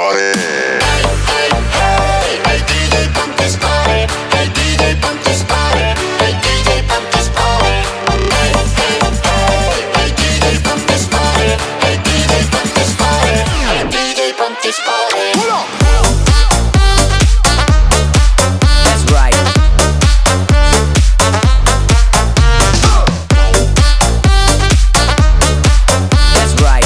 party. Hey DJ, pump this party. Hey DJ, pump this party. Hey DJ, pump this party. Hey DJ, pump this party. Hey DJ, pump this party. Hey DJ, pump this party. Pull up. That's right. That's right.